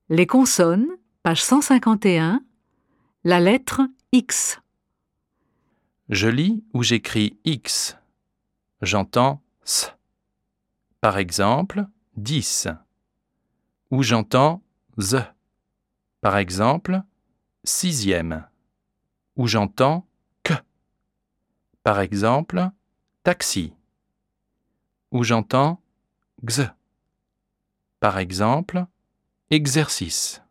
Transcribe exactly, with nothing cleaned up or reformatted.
Les consonnes, page cent cinquante et un, la lettre X. Je lis ou j'écris X. J'entends S. Par exemple, dix. Ou j'entends Z. Par exemple, sixième. Ou j'entends Q. Par exemple, taxi. Ou j'entends X. Par exemple, exercice.